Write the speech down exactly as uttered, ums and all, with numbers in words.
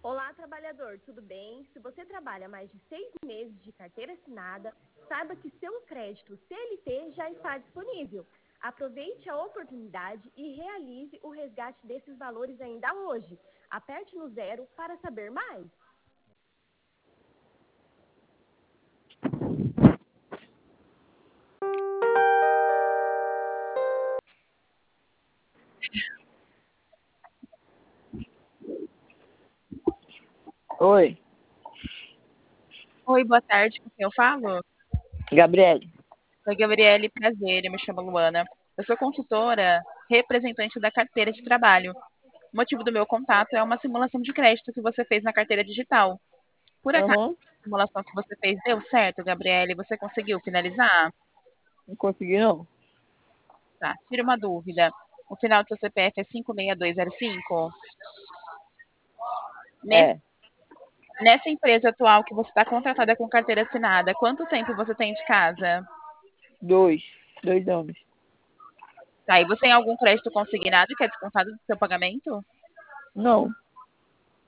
Olá, trabalhador, tudo bem? Se você trabalha mais de seis meses de carteira assinada, saiba que seu crédito C L T já está disponível. Aproveite a oportunidade e realize o resgate desses valores ainda hoje. Aperte no zero para saber mais. Oi, Oi, boa tarde, com quem eu falo? Gabriele. Oi, Gabriele, prazer, eu me chamo Luana. Eu sou consultora, representante da carteira de trabalho. O motivo do meu contato é uma simulação de crédito que você fez na carteira digital. Por acaso, Aham, a simulação que você fez deu certo, Gabriele? Você conseguiu finalizar? não consegui não. Tá, tira uma dúvida. O final do seu C P F é cinco seis dois zero cinco? Nesse- É, Nessa empresa atual que você está contratada com carteira assinada, quanto tempo você tem de casa? dois, dois anos. Tá, e você tem algum crédito consignado que é descontado do seu pagamento? Não,